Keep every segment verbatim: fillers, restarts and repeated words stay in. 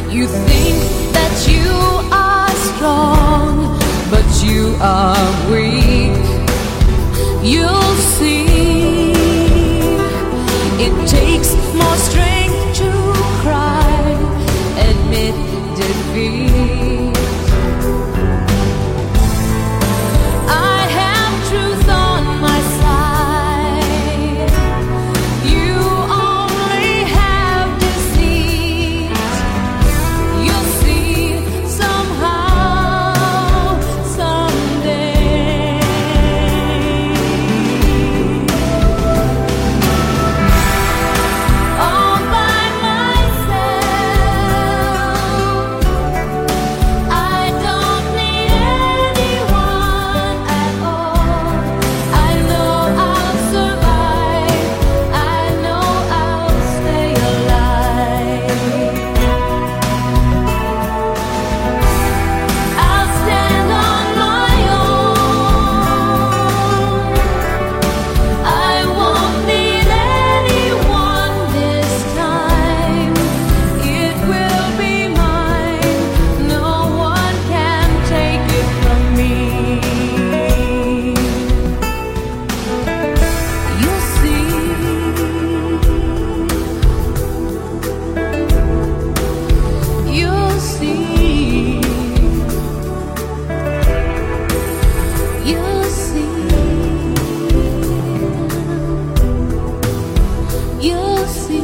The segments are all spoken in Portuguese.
You think that you are strong, but you are weak. You'll see, it takes more strength to cry, admit defeat. I have truth on my side, you only have deceit. You'll see somehow, someday. All by myself, I don't need anyone at all. I know I'll survive, I know I'll stay alive. I'll stand on my own. I won't need anyone this time. It will be mine. No one can take it from me. You'll see. You'll see. You'll see. You'll see.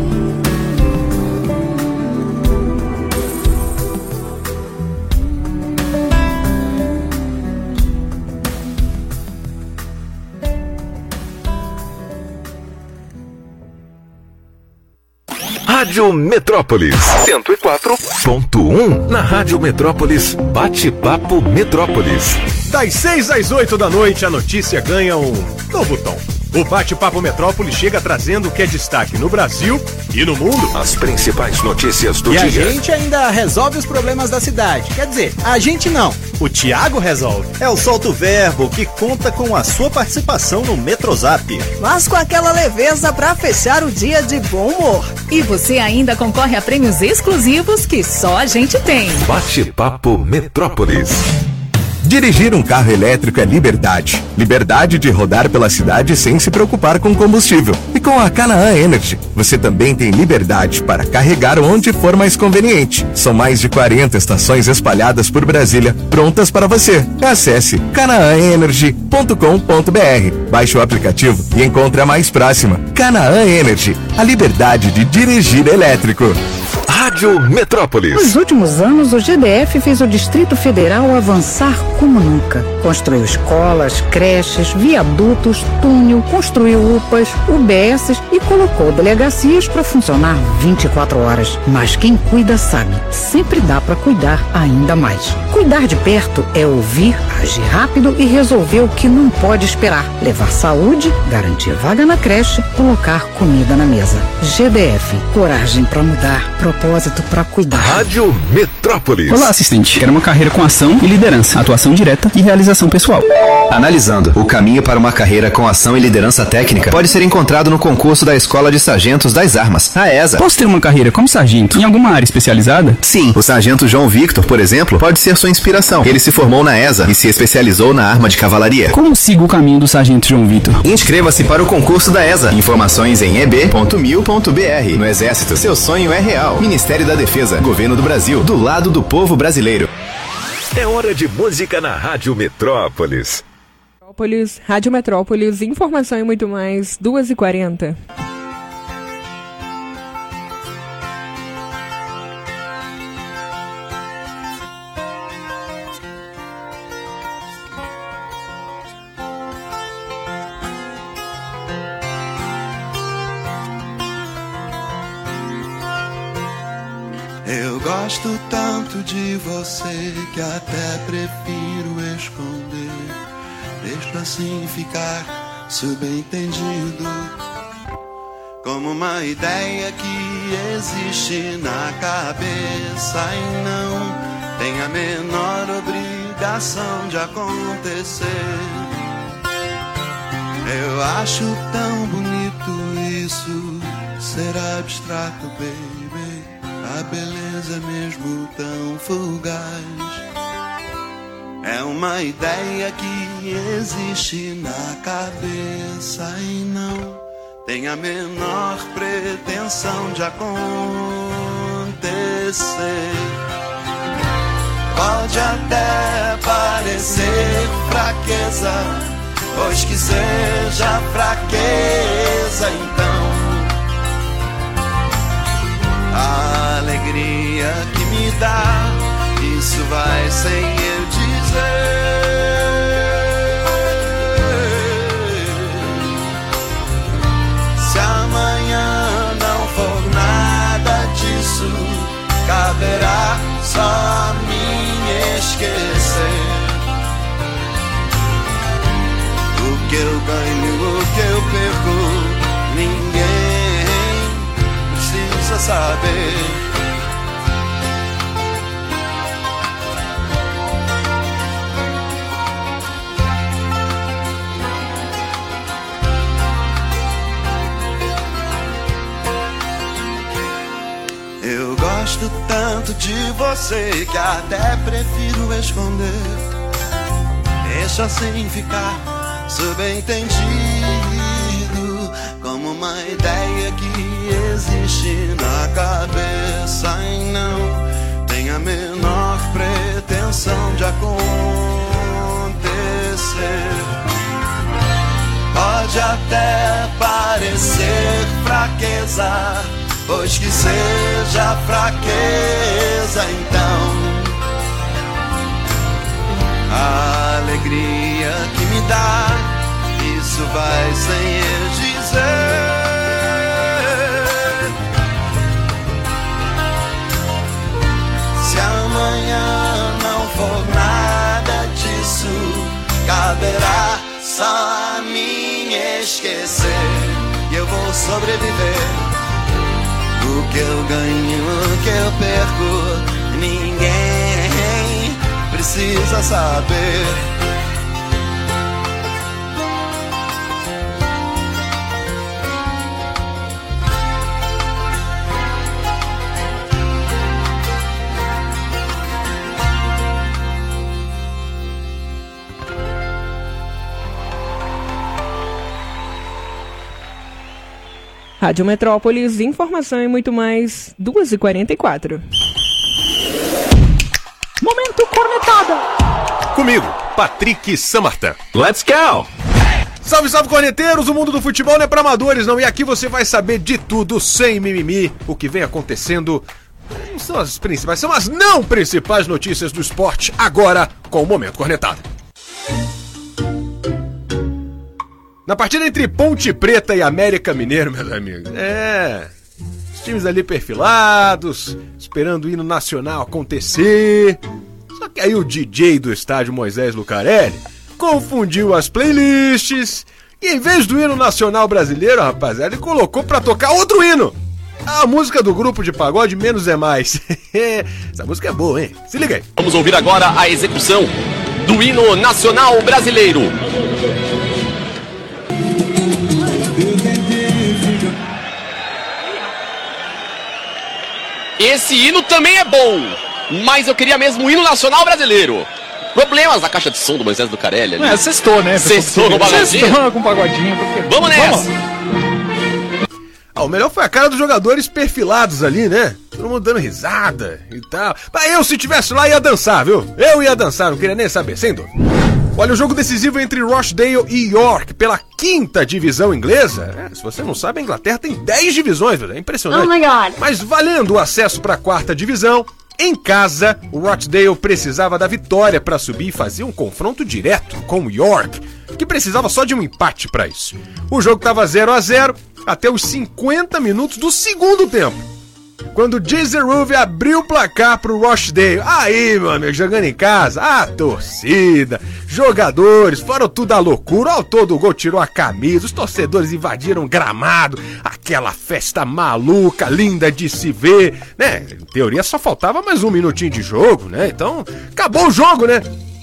Rádio Metrópolis cento e quatro ponto um. Na Rádio Metrópolis, Bate-Papo Metrópolis. Das seis às oito da noite, a notícia ganha um novo tom. O Bate-Papo Metrópolis chega trazendo o que é destaque no Brasil e no mundo. As principais notícias do E a dia. gente ainda resolve os problemas da cidade. Quer dizer, a gente não. O Thiago resolve. É o Solta o Verbo, que conta com a sua participação no Metrozap. Mas com aquela leveza pra fechar o dia de bom humor. E você ainda concorre a prêmios exclusivos que só a gente tem. Bate-Papo Metrópolis. Dirigir um carro elétrico é liberdade. Liberdade de rodar pela cidade sem se preocupar com combustível. E com a Canaã Energy, você também tem liberdade para carregar onde for mais conveniente. São mais de quarenta estações espalhadas por Brasília, prontas para você. Acesse canaã energy ponto com ponto br, baixe o aplicativo e encontre a mais próxima. Canaã Energy, a liberdade de dirigir elétrico. Rádio Metrópolis. Nos últimos anos, o G D F fez o Distrito Federal avançar como nunca. Construiu escolas, creches, viadutos, túnel, construiu U P As, U B S e colocou delegacias para funcionar vinte e quatro horas. Mas quem cuida sabe, sempre dá para cuidar ainda mais. Cuidar de perto é ouvir, agir rápido e resolver o que não pode esperar. Levar saúde, garantir vaga na creche, colocar comida na mesa. G D F, coragem para mudar, propósito para cuidar. Rádio Metrópolis. Olá, assistente. Quero uma carreira com ação e liderança, atuação direta e realização pessoal. Analisando, o caminho para uma carreira com ação e liderança técnica pode ser encontrado no concurso da Escola de Sargentos das Armas, a ESA. Posso ter uma carreira como sargento em alguma área especializada? Sim, o sargento João Victor, por exemplo, pode ser sua inspiração. Ele se formou na ESA e se especializou na arma de cavalaria. Como sigo o caminho do sargento João Victor? Inscreva-se para o concurso da ESA. Informações em e b ponto mil ponto b r. No Exército, seu sonho é real. Ministério da Defesa, Governo do Brasil, do lado do povo brasileiro. É hora de música na Rádio Metrópolis. Metrópolis, Rádio Metrópolis, informação e muito mais, duas e quarenta. Eu gosto tanto de você que até prefiro esconder. Deixo assim ficar subentendido, como uma ideia que existe na cabeça e não tem a menor obrigação de acontecer. Eu acho tão bonito isso, ser abstrato, baby. a beleza é mesmo tão fugaz. É uma ideia que existe na cabeça e não tem a menor pretensão de acontecer. Pode até parecer fraqueza, pois que seja fraqueza, então a alegria que me dá, isso vai sem eu dizer. Se amanhã não for nada disso, caberá só a mim esquecer. O que eu ganho, o que eu perco, ninguém precisa saber. Eu gosto tanto de você que até prefiro esconder. Deixa assim ficar subentendido, como uma ideia que existe na cabeça e não tem a menor pretensão de acontecer. Pode até parecer fraqueza, pois que seja fraqueza, então a alegria que me dá, isso vai sem eu dizer. Se amanhã não for nada disso, caberá só a mim esquecer. E eu vou sobreviver. O que eu ganho, o que eu perco, ninguém precisa saber. Rádio Metrópolis, informação e muito mais, duas e quarenta e quatro. Momento cornetada! Comigo, Patrick Samartan. Let's go! Salve, salve, corneteiros! O mundo do futebol não é pra amadores, não. E aqui você vai saber de tudo, sem mimimi, o que vem acontecendo. Não são as principais, são as não principais notícias do esporte, agora com o Momento Cornetada. Na partida entre Ponte Preta e América Mineiro, meus amigos, é... os times ali perfilados, esperando o hino nacional acontecer. Só que aí o D J do estádio Moisés Lucarelli confundiu as playlists e em vez do hino nacional brasileiro, rapaziada, ele colocou pra tocar outro hino. A música do grupo de pagode Menos é Mais. Essa música é boa, hein? Se liga aí. Vamos ouvir agora a execução do hino nacional brasileiro. Esse hino também é bom, mas eu queria mesmo o hino nacional brasileiro. Problemas na caixa de som do Moisés Lucarelli. É, sextou, né? Sextou no pagodinho. Sextou com pagodinho. Porque... Vamos nessa. Ah, o melhor foi a cara dos jogadores perfilados ali, né? Todo mundo dando risada e tal. Mas eu, se tivesse lá, ia dançar, viu? Eu ia dançar, não queria nem saber, sem dúvida. Olha, o jogo decisivo entre Rochdale e York pela quinta divisão inglesa. É, se você não sabe, a Inglaterra tem dez divisões, velho. É impressionante. Oh my God. Mas valendo o acesso para a quarta divisão, em casa, o Rochdale precisava da vitória para subir e fazer um confronto direto com o York, que precisava só de um empate para isso. O jogo estava zero a zero até os cinquenta minutos do segundo tempo, quando o Jezerove abriu o placar pro Rochdale. Aí, meu amigo, jogando em casa, a torcida, jogadores, foram tudo à loucura. Ao todo o gol tirou a camisa, os torcedores invadiram o gramado, aquela festa maluca, linda de se ver, né? Em teoria só faltava mais um minutinho de jogo, né? Então, acabou o jogo, né?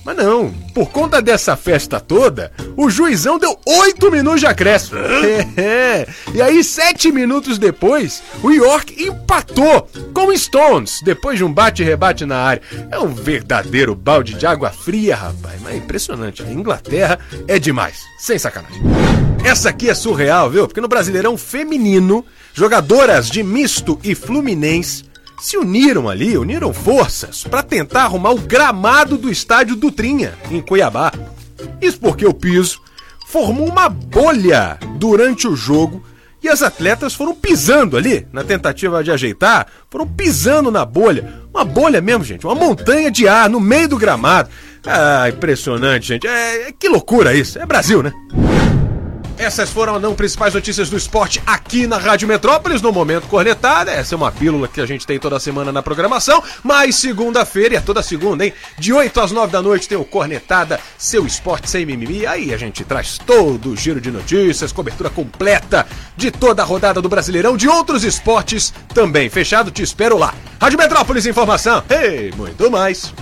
Mas não, por conta dessa festa toda, o juizão deu oito minutos de acréscimo. É, e aí, sete minutos depois, o York empatou com o Stones, depois de um bate-rebate na área. É um verdadeiro balde de água fria, rapaz. Mas é impressionante, a Inglaterra é demais, sem sacanagem. Essa aqui é surreal, viu? Porque no Brasileirão Feminino, jogadoras de Misto e Fluminense se uniram ali, uniram forças para tentar arrumar o gramado do estádio Dutrinha, em Cuiabá. Isso porque o piso formou uma bolha durante o jogo e as atletas foram pisando ali, na tentativa de ajeitar, foram pisando na bolha. Uma bolha mesmo, gente, uma montanha de ar no meio do gramado. Ah, impressionante, gente. É, que loucura isso. É Brasil, né? Essas foram as não principais notícias do esporte aqui na Rádio Metrópolis, no Momento Cornetada. Essa é uma pílula que a gente tem toda semana na programação, mas segunda-feira, é toda segunda, hein? De oito às nove da noite tem o Cornetada, seu esporte sem mimimi. Aí a gente traz todo o giro de notícias, cobertura completa de toda a rodada do Brasileirão, de outros esportes também. Fechado? Te espero lá. Rádio Metrópolis, informação, e hey, muito mais.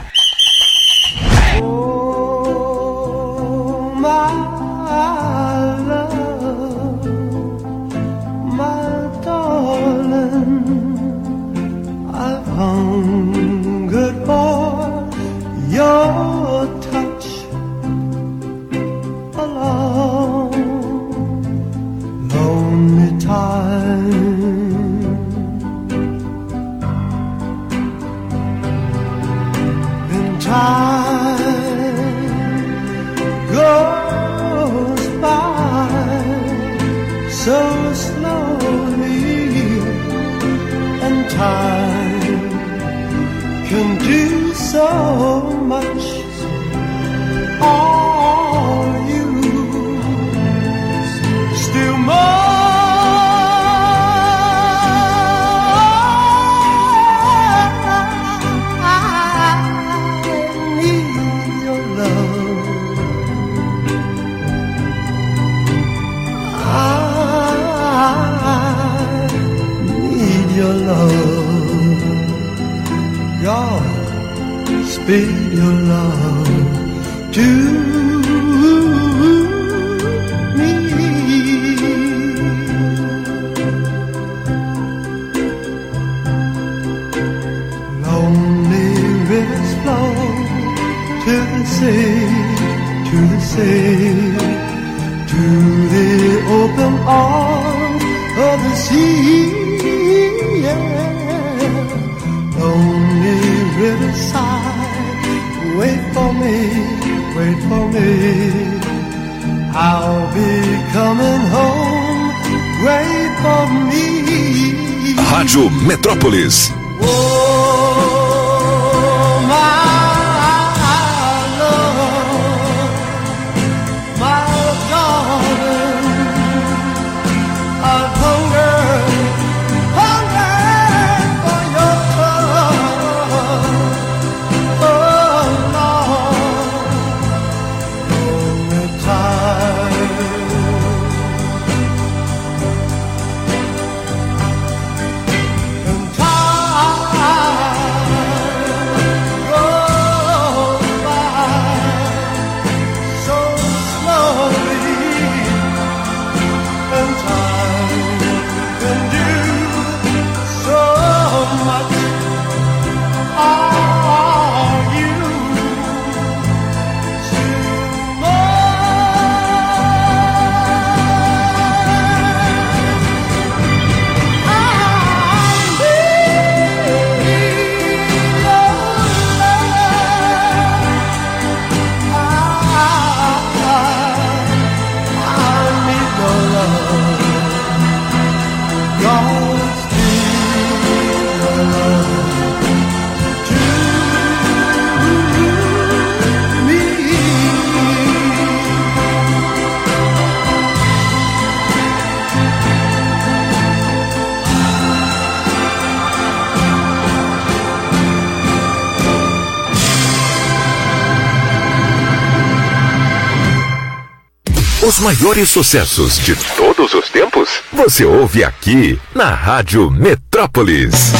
Oh, my. I've hungered for your touch a long, lonely time. And time goes by so slowly, and time can do so much. Are you still more? Your love, God, speed your love to me. Lonely rivers flow to the sea, to the sea, to the open arms of the sea. Lonely riverside, wait for me, wait for me. I'll be coming home, wait for me. Rádio Metrópolis. Oh, my love, my darling, I've hungered. Os maiores sucessos de todos os tempos, você ouve aqui na Rádio Metrópolis.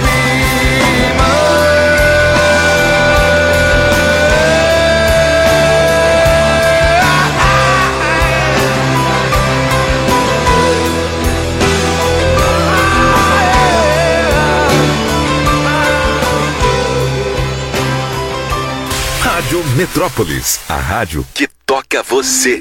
Rádio Metrópolis, a rádio que toca você.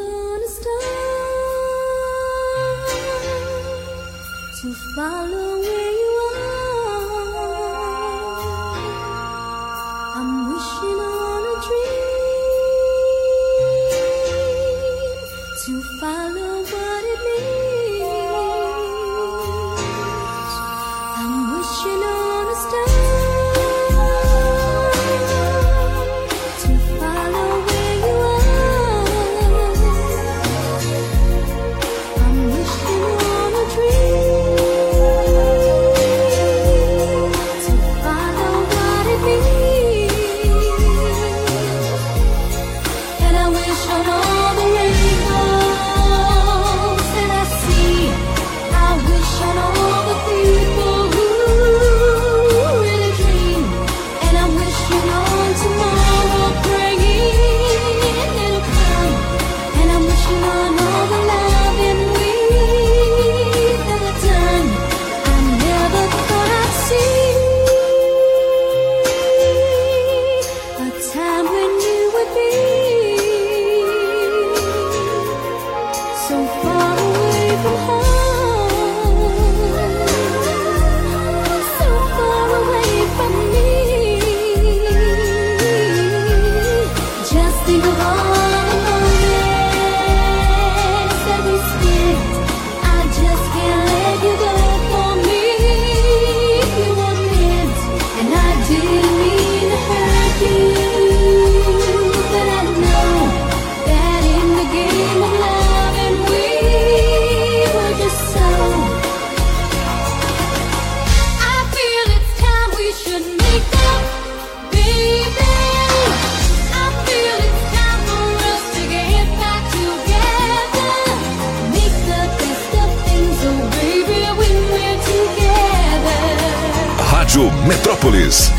Metrópolis.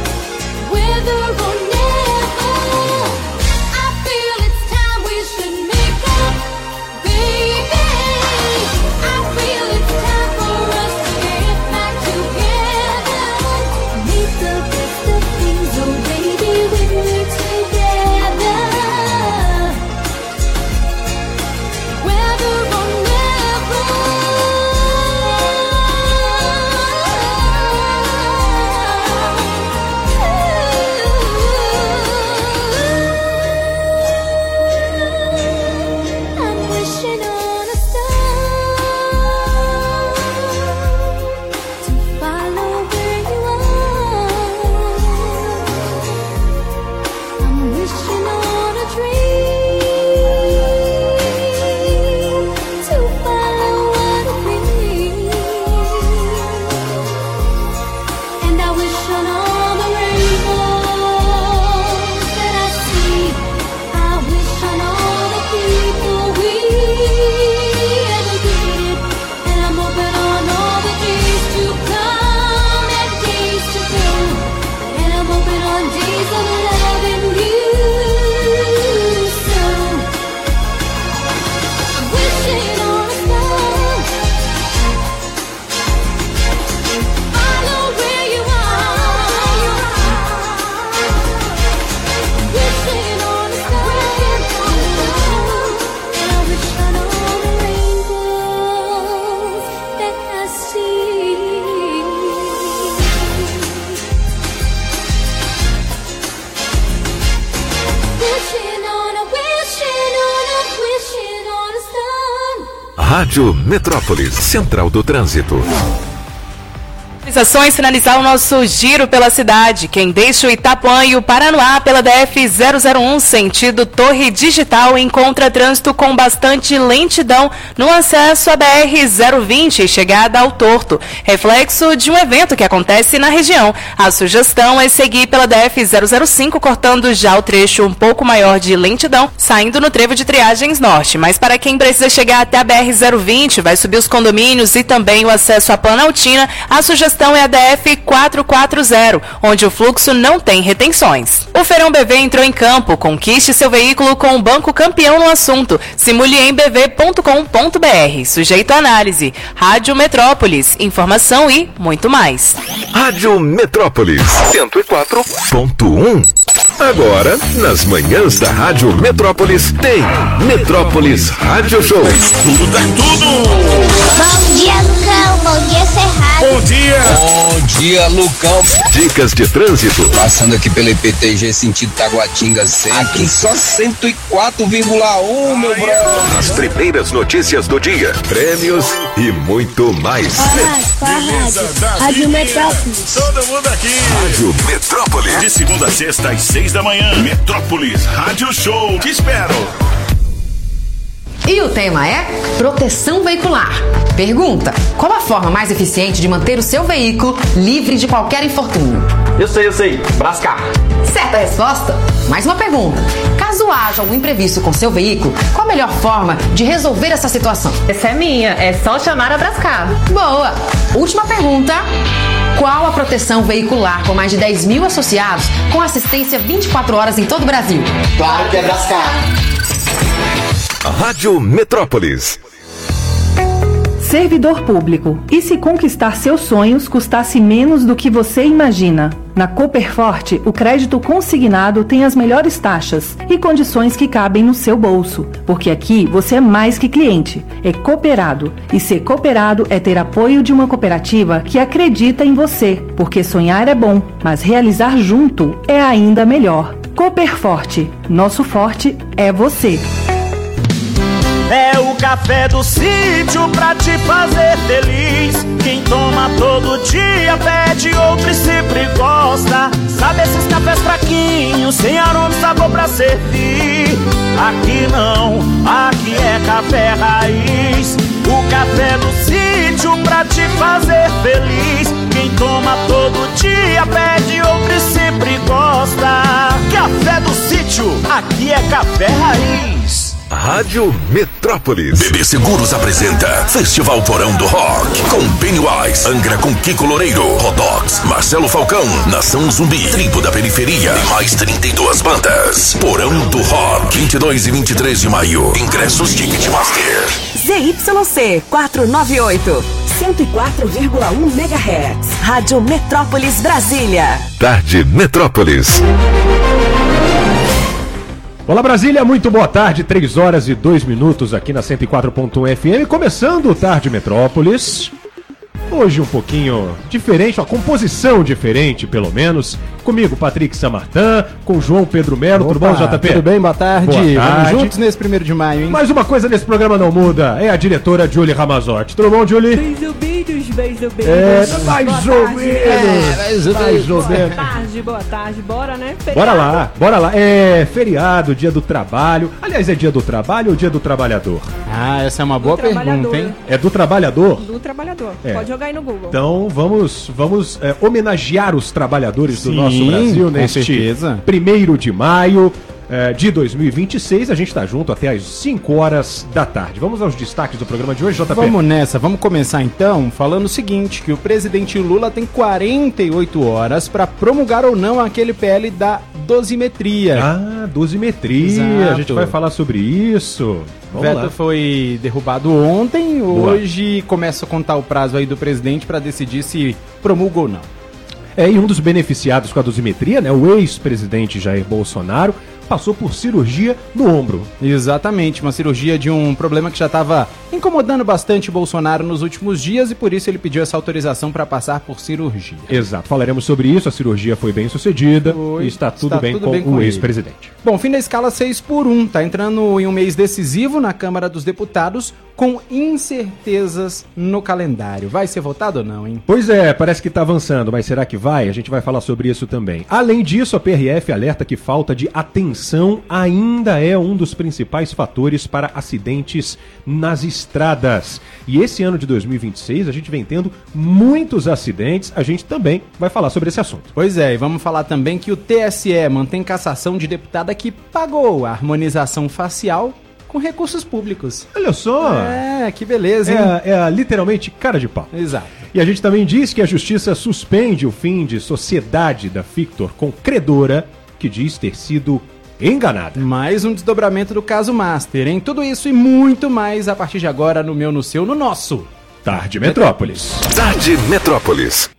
Rádio Metrópolis, Central do Trânsito. Ações finalizar o nosso giro pela cidade. Quem deixa o Itapuã e o Paranoá pela D F zero zero um, sentido Torre Digital, encontra trânsito com bastante lentidão no acesso à B R zero vinte e chegada ao Torto, reflexo de um evento que acontece na região. A sugestão é seguir pela D F zero zero cinco, cortando já o trecho um pouco maior de lentidão, saindo no trevo de Triagens Norte. Mas para quem precisa chegar até a B R zero vinte, vai subir os condomínios e também o acesso à Planaltina, a sugestão estação é a D F quatrocentos e quarenta, onde o fluxo não tem retenções. O Feirão B V entrou em campo. Conquiste seu veículo com o banco campeão no assunto. Simule em b v ponto com ponto b r. Sujeito à análise. Rádio Metrópolis. Informação e muito mais. Rádio Metrópolis cento e quatro ponto um. Agora, nas manhãs da Rádio Metrópolis, tem Metrópolis Rádio Show. Tudo é tudo! Bom dia, Lucão. Bom dia, Cerrado. Bom dia! Bom dia, Lucão. Dicas de trânsito. Passando aqui pelo I P T G, sentido Taguatinga sempre. Aqui só cento e quatro vírgula um, meu brother. As primeiras notícias do dia, prêmios e muito mais. Rádio, Rádio Metrópolis. Todo mundo aqui. Rádio Metrópolis. De segunda a sexta, às seis da manhã. Metrópolis Rádio Show. Te espero. E o tema é proteção veicular. Pergunta: qual a forma mais eficiente de manter o seu veículo livre de qualquer infortúnio? Eu sei, eu sei. Brascar. Certa resposta. Mais uma pergunta: caso haja um imprevisto com seu veículo, qual a melhor forma de resolver essa situação? Essa é minha, é só chamar a Brascar. Boa. Última pergunta: qual a proteção veicular com mais de dez mil associados com assistência vinte e quatro horas em todo o Brasil? Claro que é Brascar. Rádio Metrópolis. Servidor público. E se conquistar seus sonhos custasse menos do que você imagina? Na Cooperforte, o crédito consignado tem as melhores taxas e condições que cabem no seu bolso. Porque aqui você é mais que cliente, é cooperado. E ser cooperado é ter apoio de uma cooperativa que acredita em você. Porque sonhar é bom, mas realizar junto é ainda melhor. Cooperforte. Nosso forte é você. É o café do sítio pra te fazer feliz. Quem toma todo dia pede outro e sempre gosta. Sabe esses cafés fraquinhos, sem aroma e sabor pra servir? Aqui não, aqui é café raiz. O café do sítio pra te fazer feliz. Quem toma todo dia pede outro e sempre gosta. Café do sítio, aqui é café raiz. Rádio Metrópolis. B B Seguros apresenta Festival Porão do Rock, com Pennywise, Angra com Kiko Loureiro, Rodox, Marcelo Falcão, Nação Zumbi, Tribo da Periferia e mais trinta e duas bandas. Porão do Rock, vinte e dois e vinte e três de maio. Ingressos Ticketmaster. Z Y C quatrocentos e noventa e oito, cento e quatro vírgula um megahertz. Rádio Metrópolis Brasília. Tarde Metrópolis. Olá Brasília, muito boa tarde, três horas e dois minutos aqui na cento e quatro ponto um F M, começando o Tarde Metrópolis. Hoje um pouquinho diferente, uma composição diferente pelo menos. Comigo, Patrick Samartã, com João Pedro Melo. Opa, tudo bom, J P? Tudo bem, boa tarde. Boa tarde. Vamos juntos nesse primeiro de maio, hein? Mas uma coisa nesse programa não muda, é a diretora Julie Ramazotti. Tudo bom, Julie? Beijo, beijos, beijo, beijos. É, mais ou menos. É, mais ou menos. Boa tarde, boa tarde. Bora, né? Feriado. Bora lá, bora lá. É feriado, dia do trabalho. Aliás, é dia do trabalho ou dia do trabalhador? Ah, essa é uma boa pergunta, hein? É do trabalhador? Do trabalhador. É. Pode jogar aí no Google. Então, vamos, vamos é, homenagear os trabalhadores Sim, do nosso Brasil neste certeza. primeiro de maio é, de dois mil e vinte e seis. A gente está junto até às cinco horas da tarde. Vamos aos destaques do programa de hoje, J P? Vamos nessa, vamos começar então falando o seguinte, que o presidente Lula tem quarenta e oito horas para promulgar ou não aquele P L da dosimetria. Ah, dosimetria, Exato. A gente vai falar sobre isso. O Vamos veto lá. foi derrubado ontem, Boa. hoje começa a contar o prazo aí do presidente para decidir se promulga ou não. É, e um dos beneficiados com a dosimetria, né, o ex-presidente Jair Bolsonaro, passou por cirurgia no ombro. Exatamente, uma cirurgia de um problema que já estava incomodando bastante Bolsonaro nos últimos dias e por isso ele pediu essa autorização para passar por cirurgia. Exato, falaremos sobre isso, a cirurgia foi bem sucedida Foi, e está tudo está bem tudo com bem com o ele. ex-presidente. Bom, fim da escala seis por um, tá entrando em um mês decisivo na Câmara dos Deputados com incertezas no calendário. Vai ser votado ou não, hein? Pois é, parece que está avançando, mas será que vai? A gente vai falar sobre isso também. Além disso, a P R F alerta que falta de atenção ainda é um dos principais fatores para acidentes nas estradas. E esse ano de dois mil e vinte e seis a gente vem tendo muitos acidentes, a gente também vai falar sobre esse assunto. Pois é, e vamos falar também que o T S E mantém cassação de deputada que pagou a harmonização facial com recursos públicos. Olha só! É, que beleza, hein? É, é literalmente cara de pau. Exato. E a gente também diz que a justiça suspende o fim de sociedade da Victor com credora que diz ter sido enganada. Mais um desdobramento do caso Master, hein? Tudo isso e muito mais a partir de agora no meu, no seu, no nosso Tarde Metrópolis. Tarde Metrópolis.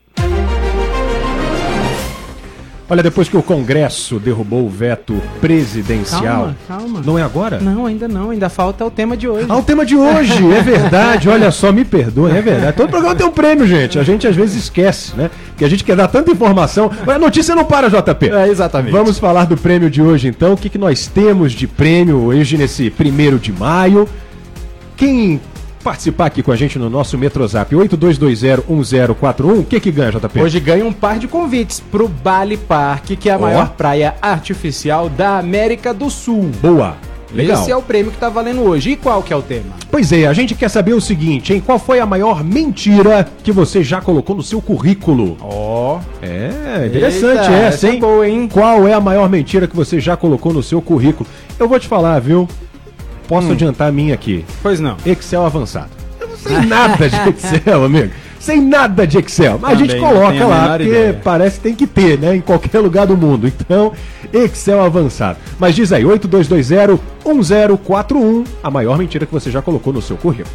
Olha, depois que o Congresso derrubou o veto presidencial... Calma, calma. Não é agora? Não, ainda não. Ainda falta o tema de hoje. Ah, o tema de hoje, é verdade. Olha só, me perdoem, é verdade. Todo programa tem um prêmio, gente. A gente às vezes esquece, né? Que a gente quer dar tanta informação. Mas a notícia não para, J P. É, exatamente. Vamos falar do prêmio de hoje, então. O que, que nós temos de prêmio hoje, nesse primeiro de maio? Quem participar aqui com a gente no nosso Metrozap oito dois dois zero um zero quatro um, o que que ganha, J P? Hoje ganha um par de convites pro Bali Park, que é a Ó. maior praia artificial da América do Sul. Boa. Legal. Esse é o prêmio que tá valendo hoje. E qual que é o tema? Pois é, a gente quer saber o seguinte, hein? Qual foi a maior mentira que você já colocou no seu currículo? Ó. É, interessante Eita, essa, essa hein? é boa, hein? Qual é a maior mentira que você já colocou no seu currículo? Eu vou te falar, viu? Posso Hum. adiantar a minha aqui. Pois não. Excel avançado. Eu não sei nada de Excel, amigo. Sem nada de Excel. Mas a Também gente não coloca tenho a lá, menor porque ideia. parece que tem que ter, né? Em qualquer lugar do mundo. Então, Excel avançado. Mas diz aí, oito dois dois zero um zero quatro um, a maior mentira que você já colocou no seu currículo.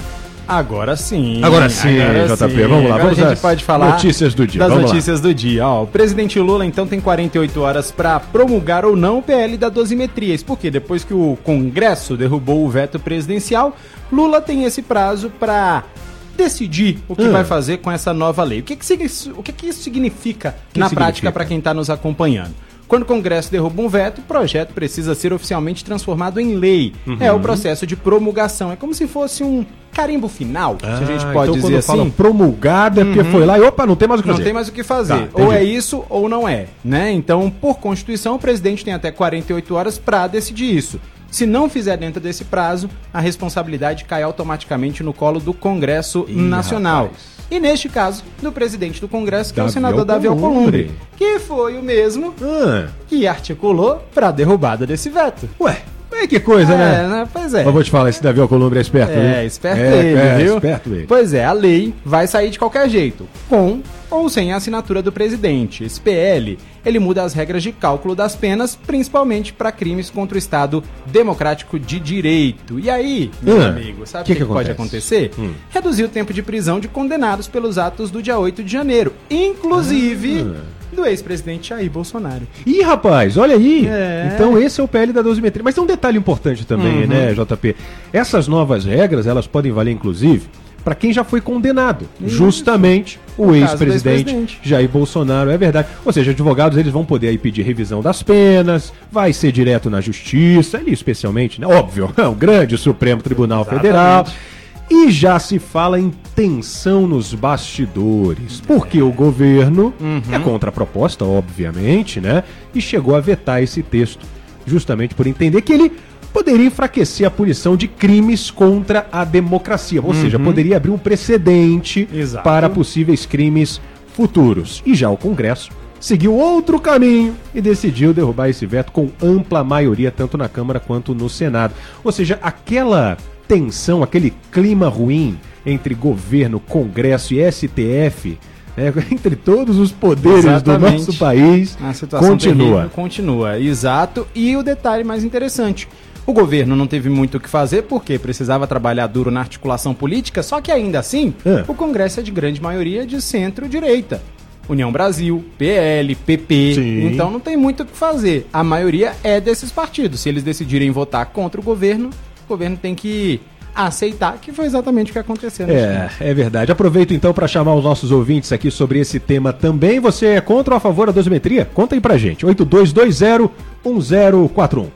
Agora sim. Agora sim, J P, vamos lá, Agora vamos a gente às pode falar notícias do dia, Das vamos lá. notícias do dia. Ó, o presidente Lula então tem quarenta e oito horas para promulgar ou não o P L da dosimetria. Isso porque depois que o Congresso derrubou o veto presidencial, Lula tem esse prazo para decidir o que Hum. vai fazer com essa nova lei. O que, que, signi- o que, que isso significa Que na significa? prática para quem está nos acompanhando? Quando o Congresso derruba um veto, o projeto precisa ser oficialmente transformado em lei. Uhum. É o processo de promulgação. É como se fosse um carimbo final, se a gente Ah, pode então dizer quando assim. falam promulgada é porque Uhum. foi lá e opa, não tem mais o que Não fazer. tem mais o que fazer. Tá, ou entendi. é isso ou não é, né? Então, por Constituição, o presidente tem até quarenta e oito horas para decidir isso. Se não fizer dentro desse prazo, a responsabilidade cai automaticamente no colo do Congresso Ih, Nacional. rapaz. E neste caso, do presidente do Congresso, que é o Davi senador Davi Alcolumbre. Alcolumbre, que foi o mesmo Ah, que articulou para a derrubada desse veto. ué, é que coisa, É, né? né? Pois é. Mas vou te falar, esse Davi Alcolumbre é esperto, É, viu? esperto é, ele, é, viu? esperto ele. Pois é, a lei vai sair de qualquer jeito, com ou sem a assinatura do presidente. Esse P L, ele muda as regras de cálculo das penas, principalmente para crimes contra o Estado Democrático de Direito. E aí, meu Ah, amigo, sabe o que que, que que pode acontece? acontecer? Hum. Reduzir o tempo de prisão de condenados pelos atos do dia oito de janeiro, inclusive Ah. do ex-presidente Jair Bolsonaro. Ih, rapaz, olha aí. É. Então esse é o P L da dosimetria. Mas tem um detalhe importante também, Uhum. né, J P? Essas novas regras, elas podem valer, inclusive, para quem já foi condenado. Isso. Justamente o No caso do ex-presidente ex-presidente. Jair Bolsonaro, é verdade. Ou seja, advogados eles vão poder aí pedir revisão das penas, vai ser direto na justiça, ali especialmente, né? Óbvio, o grande Supremo Tribunal Exatamente. Federal. E já se fala em tensão nos bastidores, porque o governo Uhum. é contra a proposta, obviamente, né? E chegou a vetar esse texto, justamente por entender que ele poderia enfraquecer a punição de crimes contra a democracia, ou Uhum. seja, poderia abrir um precedente Exato. para possíveis crimes futuros. E já o Congresso seguiu outro caminho e decidiu derrubar esse veto com ampla maioria, tanto na Câmara quanto no Senado. Ou seja, aquela tensão, aquele clima ruim entre governo, Congresso e S T F, né, entre todos os poderes Exatamente. do nosso país, A situação continua. terrível continua, exato. E o detalhe mais interessante, o governo não teve muito o que fazer porque precisava trabalhar duro na articulação política, só que ainda assim, É. o Congresso é de grande maioria de centro-direita. União Brasil, P L, P P, Sim. então não tem muito o que fazer. A maioria é desses partidos. Se eles decidirem votar contra o governo, o governo tem que aceitar que foi exatamente o que aconteceu. nesse É, caso. é verdade. Aproveito então para chamar os nossos ouvintes aqui sobre esse tema também. Você é contra ou a favor da dosimetria? Conta aí pra gente. oito dois dois zero um zero quatro um.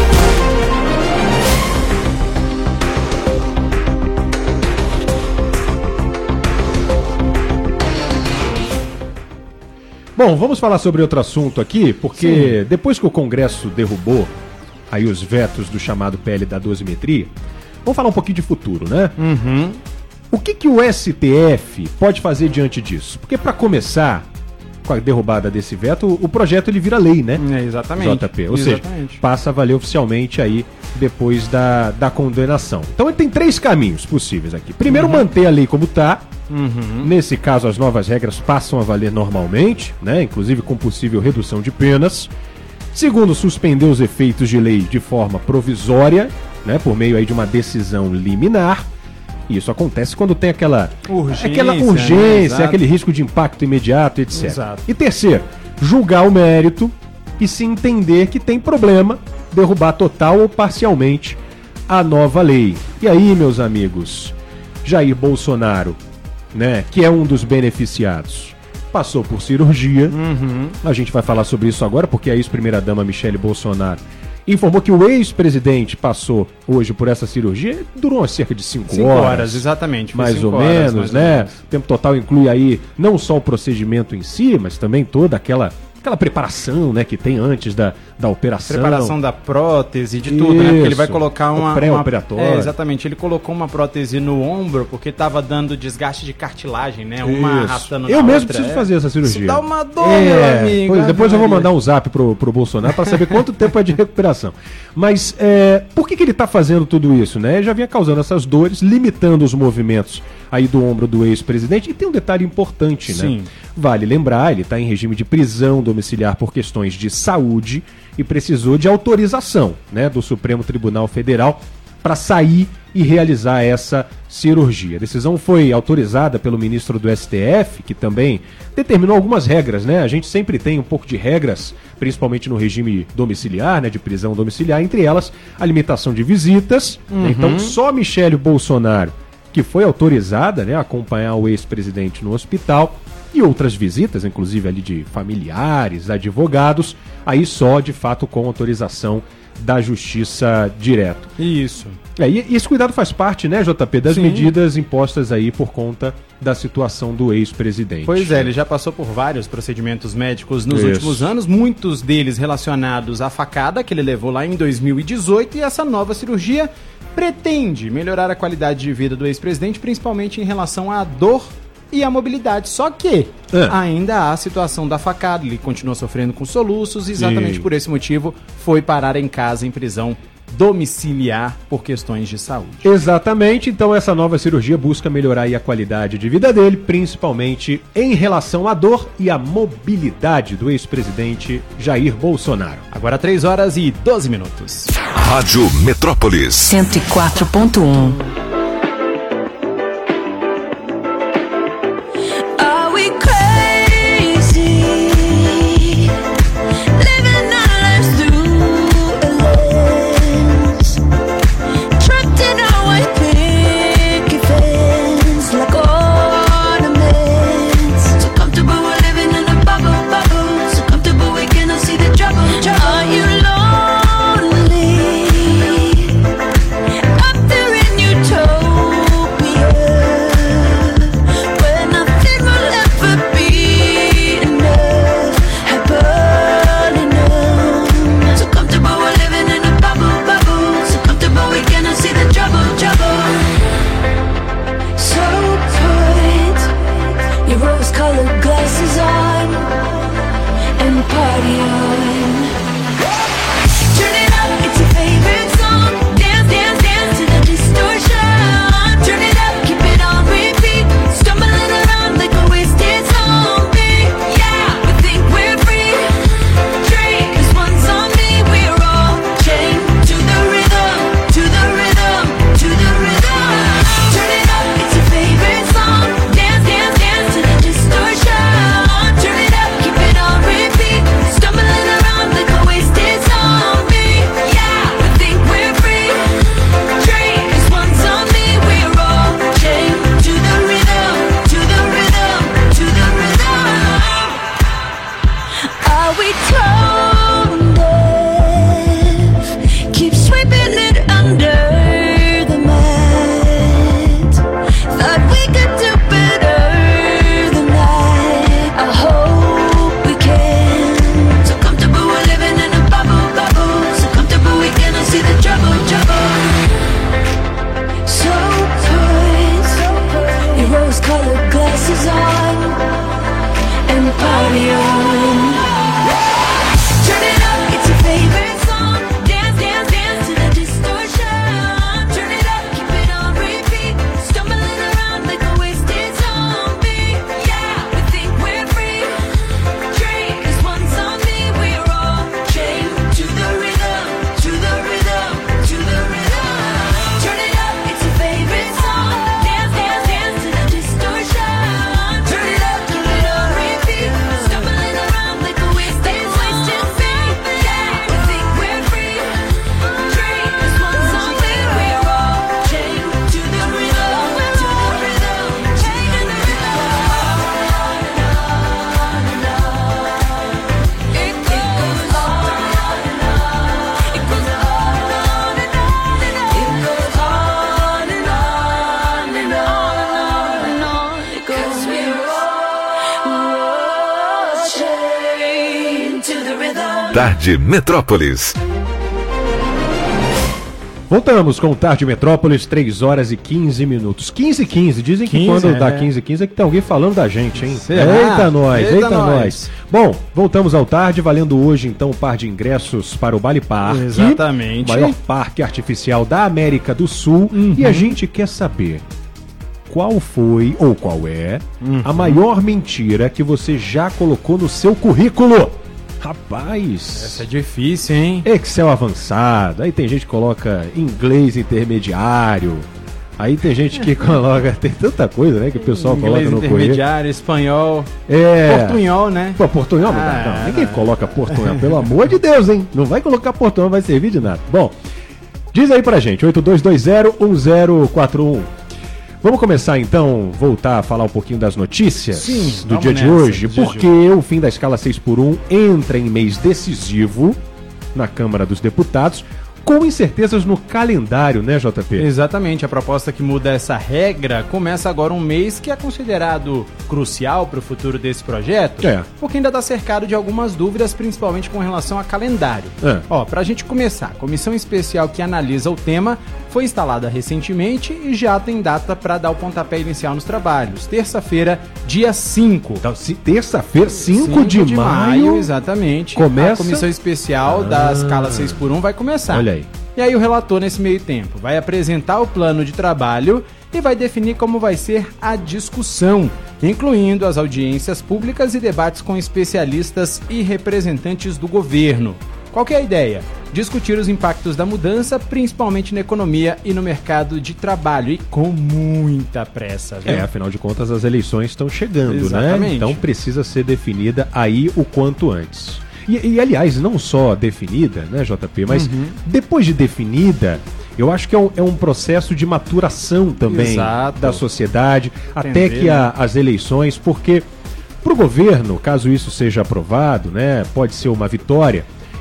Bom, vamos falar sobre outro assunto aqui, porque depois que o Congresso derrubou aí os vetos do chamado P L da dosimetria, vamos falar um pouquinho de futuro, né? O que, que o S T F pode fazer diante disso? Porque, para começar, com a derrubada desse veto, o projeto ele vira lei, né? É, exatamente. J P. Ou exatamente. seja, passa a valer oficialmente aí depois da, da condenação. Então ele tem três caminhos possíveis aqui. Primeiro, uhum. manter a lei como está. Uhum. Nesse caso, as novas regras passam a valer normalmente, né? Inclusive com possível redução de penas. Segundo, suspender os efeitos de lei de forma provisória, né? Por meio aí de uma decisão liminar. E isso acontece quando tem aquela urgência, aquela urgência, né? Aquele risco de impacto imediato, etcétera. Exato. E terceiro, julgar o mérito e se entender que tem problema, derrubar total ou parcialmente a nova lei. E aí, meus amigos, Jair Bolsonaro, né, que é um dos beneficiados, passou por cirurgia. Uhum. A gente vai falar sobre isso agora, porque a ex-primeira-dama Michele Bolsonaro informou que o ex-presidente passou hoje por essa cirurgia, durou cerca de cinco horas. horas, exatamente. Mais ou horas, menos, mais né? Ou menos. O tempo total inclui aí não só o procedimento em si, mas também toda aquela, aquela preparação, né, que tem antes da, da operação. Preparação da prótese, de tudo, isso, né? Porque ele vai colocar uma... pré-operatório. É, exatamente. Ele colocou uma prótese no ombro porque estava dando desgaste de cartilagem, né? Uma isso. arrastando na Eu mesmo outra. preciso é. fazer essa cirurgia. Isso dá uma dor, é, meu amigo. Pois, depois eu vou mandar um zap pro, pro Bolsonaro para saber quanto tempo é de recuperação. Mas é, por que, que ele está fazendo tudo isso, né? Ele já vinha causando essas dores, limitando os movimentos aí do ombro do ex-presidente. E tem um detalhe importante, né? Sim. Vale lembrar, ele está em regime de prisão domiciliar por questões de saúde e precisou de autorização, né, do Supremo Tribunal Federal para sair e realizar essa cirurgia. A decisão foi autorizada pelo ministro do S T F, que também determinou algumas regras, né? A gente sempre tem um pouco de regras, principalmente no regime domiciliar, né, de prisão domiciliar, entre elas a limitação de visitas. Uhum. Né? Então, só Michele Bolsonaro, que foi autorizada, né, a acompanhar o ex-presidente no hospital, e outras visitas, inclusive ali de familiares, advogados, aí só de fato com autorização da Justiça direto. Isso. É, e esse cuidado faz parte, né, J P, das Sim. medidas impostas aí por conta da situação do ex-presidente. Pois é, ele já passou por vários procedimentos médicos nos Isso. últimos anos, muitos deles relacionados à facada que ele levou lá em dois mil e dezoito, e essa nova cirurgia pretende melhorar a qualidade de vida do ex-presidente, principalmente em relação à dor e a mobilidade. Só que é. ainda há a situação da facada, ele continua sofrendo com soluços, e exatamente Sim. por esse motivo foi parar em casa em prisão domiciliar por questões de saúde. Exatamente, então essa nova cirurgia busca melhorar aí a qualidade de vida dele, principalmente em relação à dor e à mobilidade do ex-presidente Jair Bolsonaro. Agora três horas e doze minutos. Rádio Metrópolis cento e quatro ponto um. Rose-colored glasses on and party on. Tarde Metrópolis. Voltamos com o Tarde Metrópolis, três horas e quinze minutos. quinze e quinze, dizem que quinze, quando é. dá quinze e quinze é que tem alguém falando da gente, hein? Será? Eita nós, eita, Eita nós. nós. Bom, voltamos ao Tarde, valendo hoje então um par de ingressos para o Bali Park. Exatamente. O maior parque artificial da América do Sul. Uhum. E a gente quer saber qual foi, ou qual é, uhum. a maior mentira que você já colocou no seu currículo. Rapaz, essa é difícil, hein? Excel avançado, aí tem gente que coloca inglês intermediário, aí tem gente que coloca, tem tanta coisa, né, que o pessoal inglês coloca no currículo. intermediário, espanhol, é. portunhol, né? Pô, portunhol não dá, não. Ninguém coloca portunhol, pelo amor de Deus, hein? Não vai colocar portunhol, não vai servir de nada. Bom, diz aí pra gente, oito dois dois zero um zero quatro um. Vamos começar então, voltar a falar um pouquinho das notícias Sim, do dia nessa, de hoje, do dia porque de hoje. o fim da escala seis por um entra em mês decisivo na Câmara dos Deputados, com incertezas no calendário, né, J P? Exatamente, a proposta que muda essa regra começa agora um mês que é considerado crucial para o futuro desse projeto, É. porque ainda está cercado de algumas dúvidas, principalmente com relação a calendário. É. Ó, para a gente começar, a comissão especial que analisa o tema foi instalada recentemente e já tem data para dar o pontapé inicial nos trabalhos. Terça-feira, dia cinco. Então, se terça-feira, cinco de maio, exatamente. começa? A comissão especial Ah. da escala seis por um vai começar. Olha aí. E aí o relator, nesse meio tempo, vai apresentar o plano de trabalho e vai definir como vai ser a discussão, incluindo as audiências públicas e debates com especialistas e representantes do governo. Qual que é a ideia? Discutir os impactos da mudança, principalmente na economia e no mercado de trabalho, e com muita pressa, viu? É, afinal de contas as eleições estão chegando, Exatamente. né? Então precisa ser definida aí o quanto antes. E, e, aliás, não só definida, né, J P, mas Uhum. depois de definida, eu acho que é um, é um processo de maturação também Exato. da sociedade, até Entender, que a- né? as eleições, porque para o governo, caso isso seja aprovado, né, pode ser uma vitória,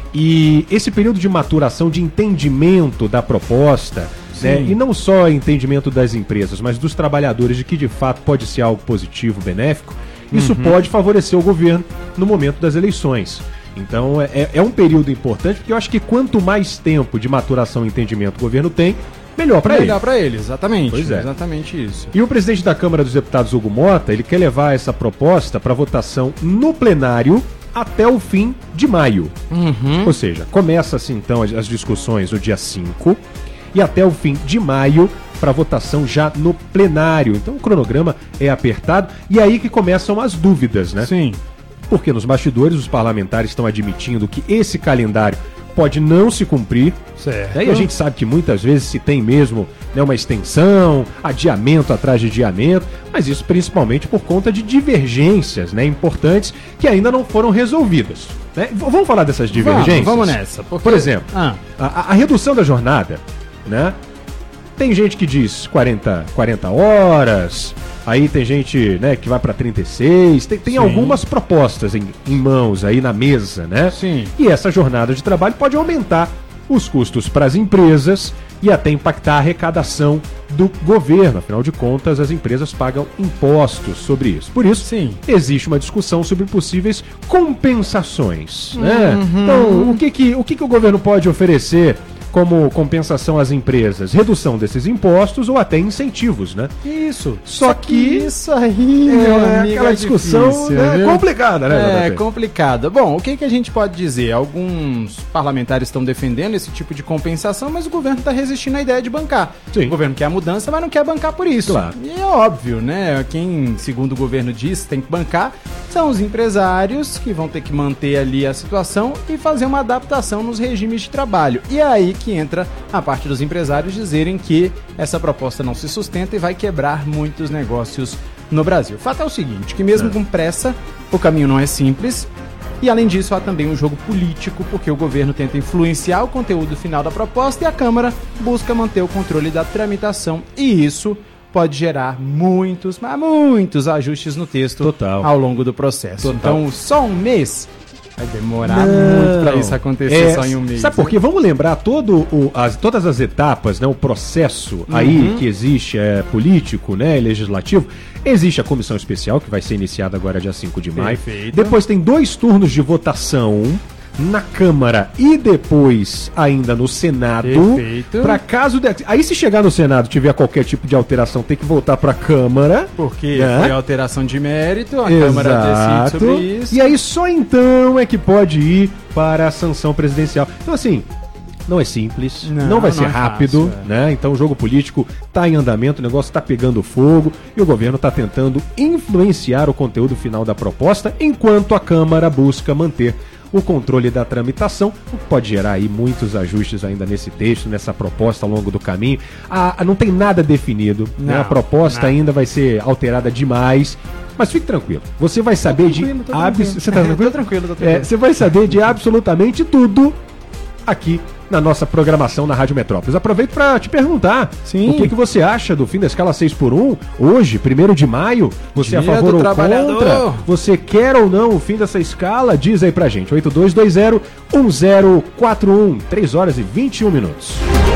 e esse período de maturação, de entendimento da proposta, né, Sim. e não só entendimento das empresas, mas dos trabalhadores de que de fato pode ser algo positivo, benéfico, isso Uhum. pode favorecer o governo no momento das eleições. Então é, é um período importante, porque eu acho que quanto mais tempo de maturação e entendimento o governo tem, melhor para ele. Melhor para ele, exatamente. Pois é. Exatamente isso. E o presidente da Câmara dos Deputados, Hugo Mota, ele quer levar essa proposta para votação no plenário até o fim de maio. Uhum. Ou seja, começa-se então as, as discussões no dia cinco e até o fim de maio para votação já no plenário. Então o cronograma é apertado e é aí que começam as dúvidas, né? Sim. Porque nos bastidores os parlamentares estão admitindo que esse calendário pode não se cumprir. Certo. E a gente sabe que muitas vezes se tem mesmo, né, uma extensão, adiamento atrás de adiamento, mas isso principalmente por conta de divergências, né, importantes que ainda não foram resolvidas. Né? V- Vamos falar dessas divergências? Vamos, vamos nessa. Porque... Por exemplo, Ah. a, a redução da jornada, né? Tem gente que diz quarenta, quarenta horas, aí tem gente, né, que vai para trinta e seis, tem, tem Sim. algumas propostas em, em mãos aí na mesa, né? Sim. E essa jornada de trabalho pode aumentar os custos para as empresas e até impactar a arrecadação do governo. Afinal de contas, as empresas pagam impostos sobre isso. Por isso, Sim. existe uma discussão sobre possíveis compensações, né? Uhum. Então, o que que, o que que o governo pode oferecer como compensação às empresas? Redução desses impostos ou até incentivos, né? Isso. Só que isso aí, é, meu amigo, aquela é discussão, difícil, né, viu? complicada, né, É, J P? complicada. Bom, o que, que a gente pode dizer? Alguns parlamentares estão defendendo esse tipo de compensação, mas o governo está resistindo à ideia de bancar. Sim. O governo quer a mudança, mas não quer bancar por isso. Claro. E é óbvio, né? Quem, segundo o governo diz, tem que bancar são os empresários que vão ter que manter ali a situação e fazer uma adaptação nos regimes de trabalho. E é aí que entra a parte dos empresários dizerem que essa proposta não se sustenta e vai quebrar muitos negócios no Brasil. O fato é o seguinte, que mesmo É. com pressa, o caminho não é simples. E além disso, há também um jogo político, porque o governo tenta influenciar o conteúdo final da proposta e a Câmara busca manter o controle da tramitação. E isso pode gerar muitos, mas muitos ajustes no texto Total. ao longo do processo. Total. Então, só um mês vai demorar Não. muito para isso acontecer É, só em um mês. Sabe por quê? Vamos lembrar todo o, as, todas as etapas, né, o processo aí Uhum. que existe, é, político, né, legislativo. Existe a comissão especial, que vai ser iniciada agora dia cinco de maio. Perfeito. Depois tem dois turnos de votação. na Câmara e depois ainda no Senado. Perfeito. Pra caso de... Aí se chegar no Senado tiver qualquer tipo de alteração, tem que voltar pra Câmara. Porque né? foi alteração de mérito, a Exato. Câmara decide sobre isso. E aí só então é que pode ir para a sanção presidencial. Então assim, não é simples, não, não vai não ser é rápido, fácil, é. né? Então o jogo político está em andamento, o negócio está pegando fogo e o governo está tentando influenciar o conteúdo final da proposta, enquanto a Câmara busca manter o controle da tramitação, o que pode gerar aí muitos ajustes ainda nesse texto, nessa proposta ao longo do caminho. Ah, não tem nada definido, não, né? A proposta não. ainda vai ser alterada demais. Mas fique tranquilo, você vai saber de... Abs... Você tá tranquilo? Tô tranquilo, tô tranquilo. É, você vai saber de absolutamente tudo aqui na nossa programação na Rádio Metrópolis. Aproveito para te perguntar Sim. o que, que você acha do fim da escala seis por um hoje, primeiro de maio. Você Dia é a favor ou contra? Você quer ou não o fim dessa escala? Diz aí pra gente. oito dois dois zero um zero quatro um, três horas e vinte e um minutos.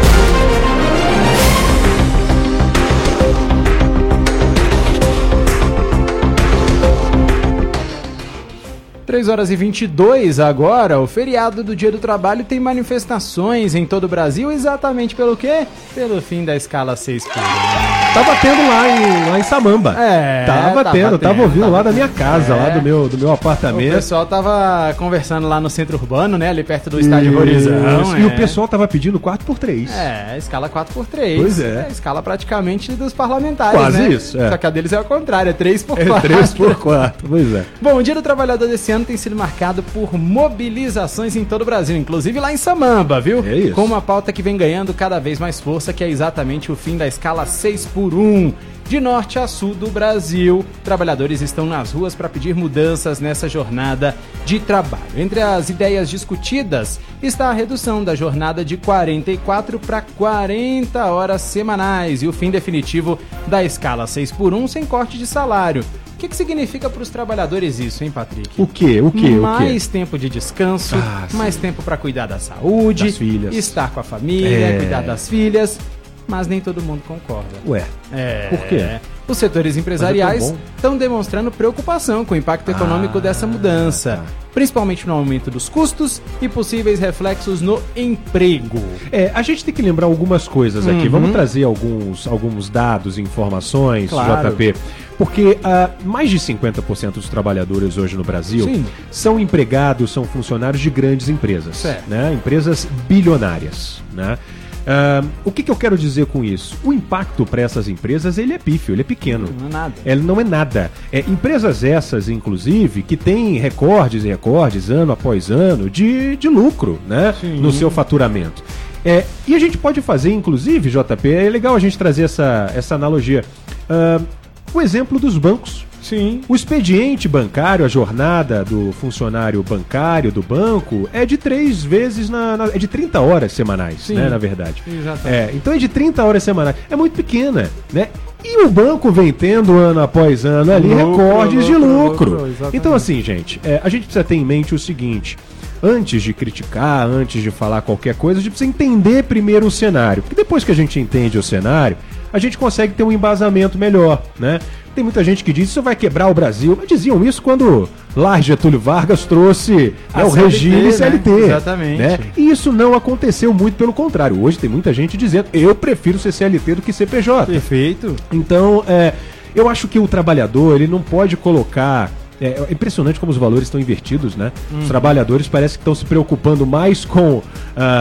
três horas e vinte e dois agora, o feriado do Dia do Trabalho tem manifestações em todo o Brasil, exatamente pelo quê? Pelo fim da escala seis por um. Tava tendo lá em, lá em Samamba. É, tava, tava tendo, tava ouvindo tava lá da minha casa, é. lá do meu, do meu apartamento. O pessoal tava conversando lá no centro urbano, né, ali perto do estádio Horizão. E é. o pessoal tava pedindo quatro por três. É, escala quatro por três. Pois é. é. Escala praticamente dos parlamentares, Quase né? isso, é. Só que a deles é o contrário, é três por quatro. É três por quatro, pois é. Bom, o Dia do Trabalhador desse ano tem sido marcado por mobilizações em todo o Brasil, inclusive lá em Samamba, viu? É isso. Com uma pauta que vem ganhando cada vez mais força, que é exatamente o fim da escala seis por um. De norte a sul do Brasil, trabalhadores estão nas ruas para pedir mudanças nessa jornada de trabalho. Entre as ideias discutidas está a redução da jornada de quarenta e quatro para quarenta horas semanais e o fim definitivo da escala seis por um sem corte de salário. O que, que significa para os trabalhadores isso, hein, Patrick? O quê? O quê? Mais o quê? tempo de descanso, ah, mais tempo para cuidar da saúde, das filhas. Estar com a família, é... cuidar das filhas. Mas nem todo mundo concorda. Ué, é, por quê? Os setores empresariais estão demonstrando preocupação com o impacto econômico ah, dessa mudança, tá. principalmente no aumento dos custos e possíveis reflexos no emprego. É, a gente tem que lembrar algumas coisas aqui. Uhum. Vamos trazer alguns, alguns dados e informações, claro. J P. Porque uh, mais de cinquenta por cento dos trabalhadores hoje no Brasil Sim. são empregados, são funcionários de grandes empresas, né? Empresas bilionárias, né? Uh, o que, que eu quero dizer com isso? O impacto para essas empresas ele é pífio, ele é pequeno. Não é nada. Ele não é nada. É, empresas essas, inclusive, que têm recordes e recordes, ano após ano, de, de lucro, né? Sim. No seu faturamento. É, e a gente pode fazer, inclusive, J P, é legal a gente trazer essa, essa analogia. Uh, o exemplo dos bancos. Sim. O expediente bancário, a jornada do funcionário bancário do banco é de três vezes, na, na é de trinta horas semanais, Sim. né, na verdade. Exatamente. É, então é de trinta horas semanais. É muito pequena, né? E o banco vem tendo ano após ano ali lucro, recordes lucro, de lucro. lucro então assim, gente, é, a gente precisa ter em mente o seguinte: antes de criticar, antes de falar qualquer coisa, a gente precisa entender primeiro o cenário. Porque depois que a gente entende o cenário, a gente consegue ter um embasamento melhor, né? Tem muita gente que diz que isso vai quebrar o Brasil. Mas diziam isso quando lá Getúlio Vargas trouxe né, o regime C L T. Né? Exatamente. Né? E isso não aconteceu, muito pelo contrário. Hoje tem muita gente dizendo, eu prefiro ser C L T do que C P J. Perfeito. Então, é, eu acho que o trabalhador ele não pode colocar... É impressionante como os valores estão invertidos, né? Hum. Os trabalhadores parece que estão se preocupando mais com uh,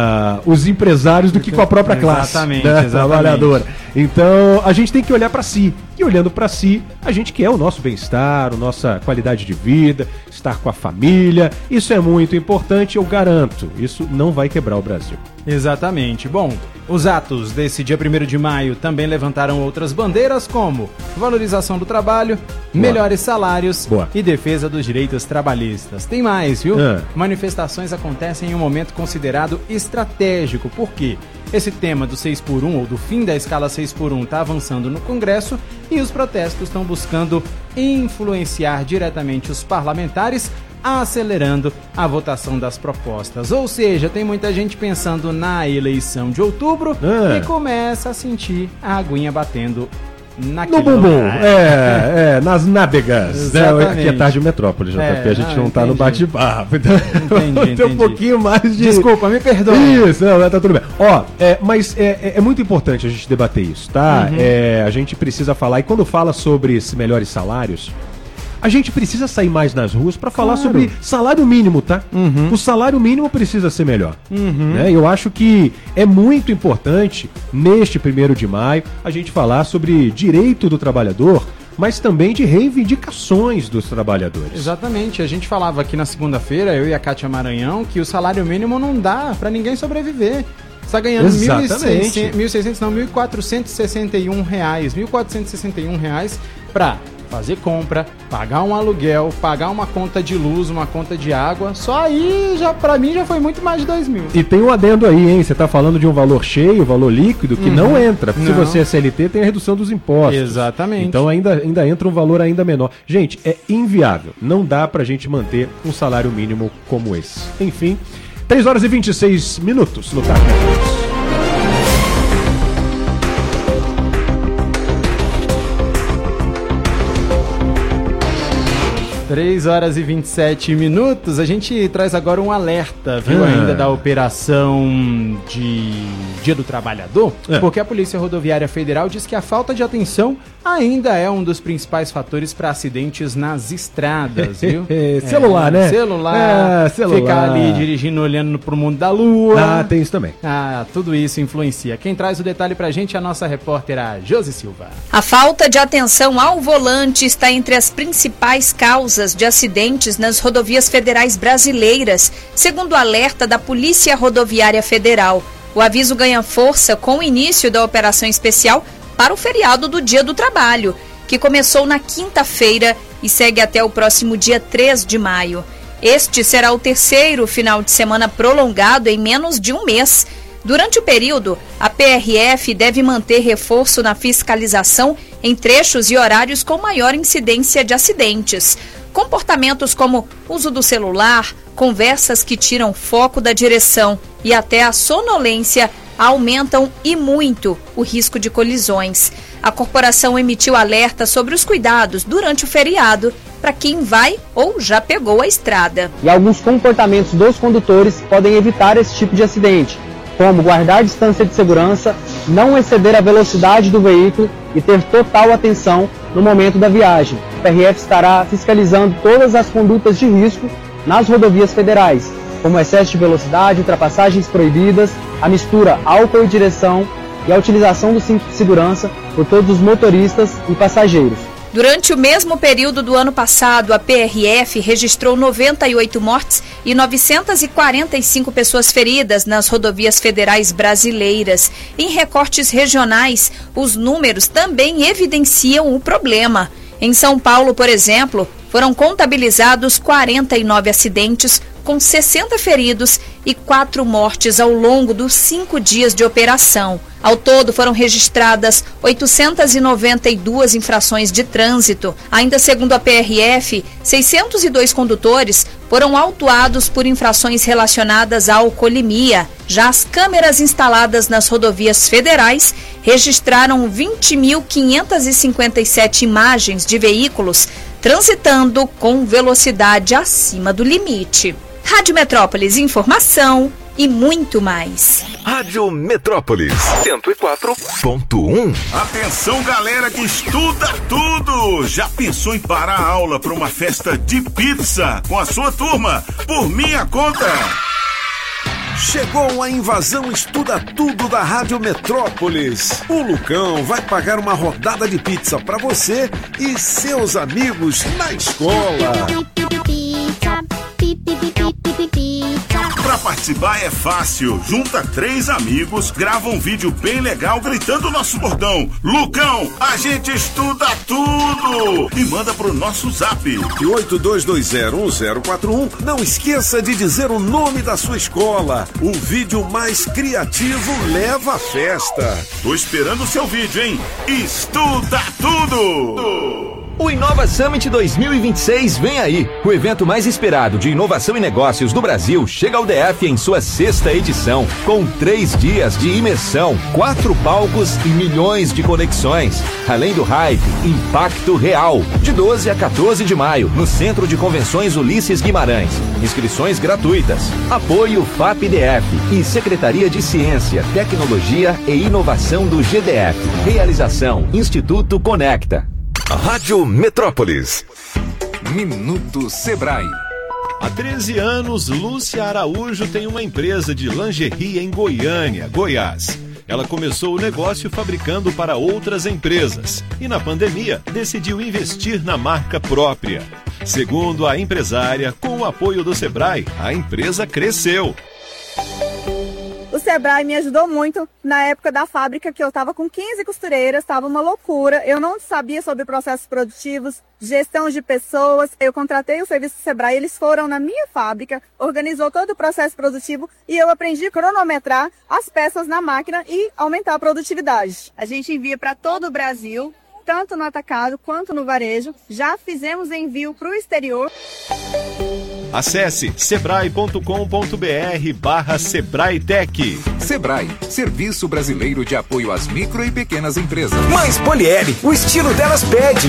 os empresários do que com a própria classe, exatamente, né? exatamente. Trabalhadora. Então, a gente tem que olhar para si. E olhando para si, a gente quer o nosso bem-estar, a nossa qualidade de vida, estar com a família. Isso é muito importante, eu garanto. Isso não vai quebrar o Brasil. Exatamente. Bom, os atos desse dia primeiro de maio também levantaram outras bandeiras como valorização do trabalho, Boa. melhores salários Boa. e defesa dos direitos trabalhistas. Tem mais, viu? Ah. Manifestações acontecem em um momento considerado estratégico. Por quê? Esse tema do seis por um ou do fim da escala seis por um está avançando no Congresso e os protestos estão buscando influenciar diretamente os parlamentares, acelerando a votação das propostas. Ou seja, tem muita gente pensando na eleição de outubro ah. e começa a sentir a aguinha batendo no bumbum, é, é, nas nádegas. Né? Aqui é tarde Metrópole, J P, é, a gente não, não tá no bate-papo. Então, entendi, tem um pouquinho mais de... Desculpa, me perdoa. Isso, não, tá tudo bem. Ó, é, mas é, é muito importante a gente debater isso, tá? Uhum. É, a gente precisa falar, e quando fala sobre esses melhores salários, a gente precisa sair mais nas ruas para falar claro. sobre salário mínimo, tá? Uhum. O salário mínimo precisa ser melhor. Uhum. Né? Eu acho que é muito importante, neste primeiro de maio, a gente falar sobre direito do trabalhador, mas também de reivindicações dos trabalhadores. Exatamente. A gente falava aqui na segunda-feira, eu e a Kátia Maranhão, que o salário mínimo não dá para ninguém sobreviver. Você tá ganhando mil e seiscentos, não, mil quatrocentos e sessenta e um reais. mil quatrocentos e sessenta e um reais pra fazer compra, pagar um aluguel, pagar uma conta de luz, uma conta de água. Só aí, já, pra mim, já foi muito mais de dois mil. E tem um adendo aí, hein? Você tá falando de um valor cheio, valor líquido, que uhum. não entra. Não. Se você é C L T, tem a redução dos impostos. Exatamente. Então ainda, ainda entra um valor ainda menor. Gente, é inviável. Não dá pra gente manter um salário mínimo como esse. Enfim, três horas e vinte e seis minutos no Tarde Metrópolis. três horas e vinte e sete minutos, a gente traz agora um alerta, viu, ah. ainda da operação de Dia do Trabalhador, é. porque a Polícia Rodoviária Federal diz que a falta de atenção ainda é um dos principais fatores para acidentes nas estradas, viu? celular, é, né? Celular, é, celular, ficar ali dirigindo, olhando pro mundo da lua. Ah, tem isso também. Ah, tudo isso influencia. Quem traz o detalhe pra gente é a nossa repórter, a Josi Silva. A falta de atenção ao volante está entre as principais causas de acidentes nas rodovias federais brasileiras, segundo o alerta da Polícia Rodoviária Federal. O aviso ganha força com o início da operação especial para o feriado do Dia do Trabalho, que começou na quinta-feira e segue até o próximo dia três de maio. Este será o terceiro final de semana prolongado em menos de um mês. Durante o período, a P R F deve manter reforço na fiscalização em trechos e horários com maior incidência de acidentes. Comportamentos como uso do celular, conversas que tiram foco da direção e até a sonolência aumentam e muito o risco de colisões. A corporação emitiu alerta sobre os cuidados durante o feriado para quem vai ou já pegou a estrada. E alguns comportamentos dos condutores podem evitar esse tipo de acidente, como guardar distância de segurança, não exceder a velocidade do veículo e ter total atenção no momento da viagem. O P R F estará fiscalizando todas as condutas de risco nas rodovias federais, como excesso de velocidade, ultrapassagens proibidas, a mistura álcool e direção e a utilização do cinto de segurança por todos os motoristas e passageiros. Durante o mesmo período do ano passado, a P R F registrou noventa e oito mortes e novecentas e quarenta e cinco pessoas feridas nas rodovias federais brasileiras. Em recortes regionais, os números também evidenciam o problema. Em São Paulo, por exemplo, foram contabilizados quarenta e nove acidentes, com sessenta feridos e quatro mortes ao longo dos cinco dias de operação. Ao todo, foram registradas oitocentas e noventa e duas infrações de trânsito. Ainda segundo a P R F, seiscentos e dois condutores foram autuados por infrações relacionadas à alcoolemia. Já as câmeras instaladas nas rodovias federais registraram vinte mil quinhentas e cinquenta e sete imagens de veículos transitando com velocidade acima do limite. Rádio Metrópolis, informação e muito mais. Rádio Metrópolis, cento e quatro ponto um. Atenção, galera que estuda tudo! Já pensou em parar a aula para uma festa de pizza com a sua turma? Por minha conta! Chegou a invasão Estuda Tudo da Rádio Metrópolis. O Lucão vai pagar uma rodada de pizza para você e seus amigos na escola. Pra participar é fácil. Junta três amigos, grava um vídeo bem legal gritando o nosso bordão: Lucão, a gente estuda tudo! E manda pro nosso zap oito dois dois zero um zero quatro um. Não esqueça de dizer o nome da sua escola. O vídeo mais criativo leva a festa. Tô esperando o seu vídeo, hein? Estuda tudo! O Inova Summit dois mil e vinte e seis vem aí. O evento mais esperado de inovação e negócios do Brasil chega ao D F em sua sexta edição, com três dias de imersão, quatro palcos e milhões de conexões. Além do hype, impacto real. De doze a quatorze de maio, no Centro de Convenções Ulisses Guimarães. Inscrições gratuitas. Apoio F A P D F e Secretaria de Ciência, Tecnologia e Inovação do G D F. Realização Instituto Conecta. Rádio Metrópolis. Minuto Sebrae. Há treze anos, Lúcia Araújo tem uma empresa de lingerie em Goiânia, Goiás. Ela começou o negócio fabricando para outras empresas e, na pandemia, decidiu investir na marca própria. Segundo a empresária, com o apoio do Sebrae, a empresa cresceu. O Sebrae me ajudou muito na época da fábrica, que eu estava com quinze costureiras, estava uma loucura. Eu não sabia sobre processos produtivos, gestão de pessoas. Eu contratei o serviço do Sebrae, eles foram na minha fábrica, organizou todo o processo produtivo e eu aprendi a cronometrar as peças na máquina e aumentar a produtividade. A gente envia para todo o Brasil, tanto no atacado quanto no varejo. Já fizemos envio para o exterior. Acesse sebrae ponto com ponto br barra Sebrae Tech. Sebrae, Serviço Brasileiro de Apoio às Micro e Pequenas Empresas. Mais Polieri, o estilo delas pede.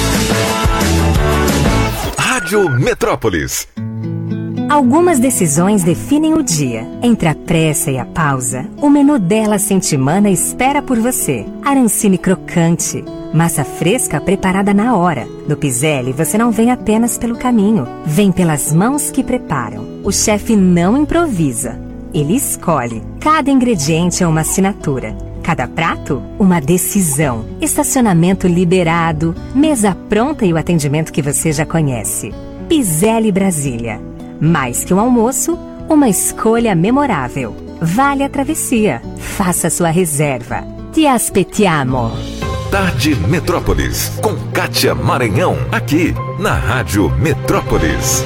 Rádio Metrópolis. Algumas decisões definem o dia. Entre a pressa e a pausa, o menu Della Sentimana espera por você. Arancine crocante, massa fresca preparada na hora. No Piselli, você não vem apenas pelo caminho, vem pelas mãos que preparam. O chefe não improvisa, ele escolhe. Cada ingrediente é uma assinatura. Cada prato, uma decisão. Estacionamento liberado, mesa pronta e o atendimento que você já conhece. Piselli Brasília. Mais que um almoço, uma escolha memorável. Vale a travessia. Faça sua reserva. Ti aspettiamo. Tarde Metrópolis, com Kátia Maranhão, aqui na Rádio Metrópolis.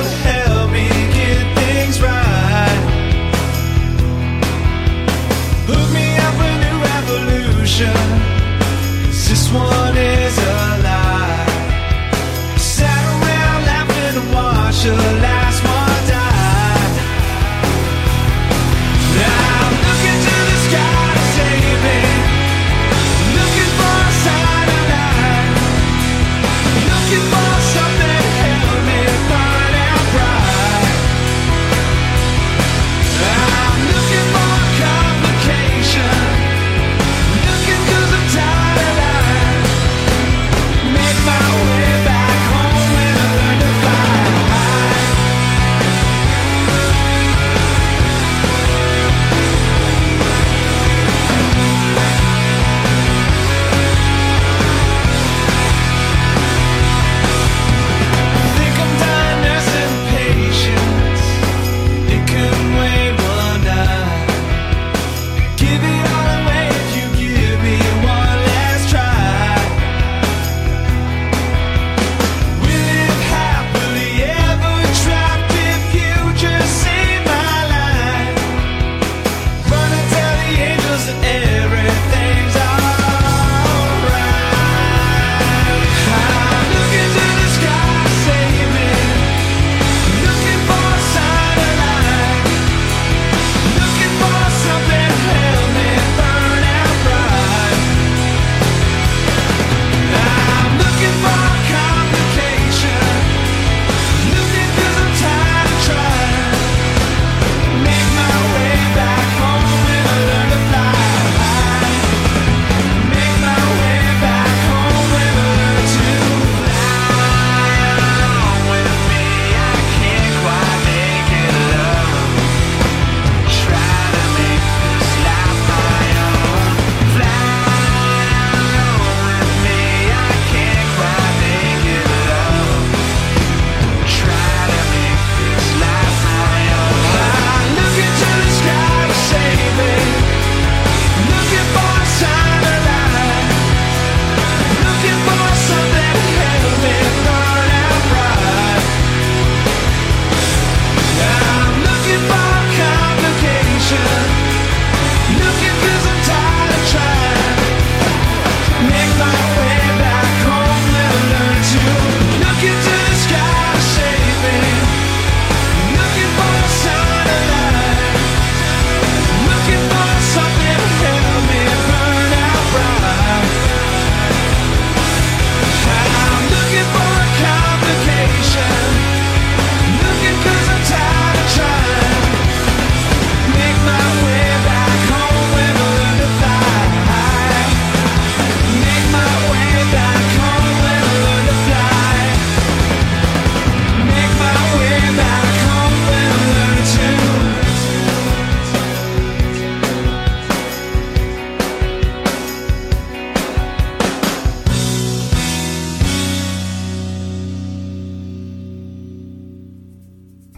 But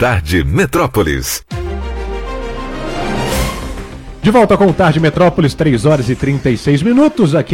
Tarde Metrópolis. De volta com o Tarde Metrópolis, três horas e trinta e seis minutos aqui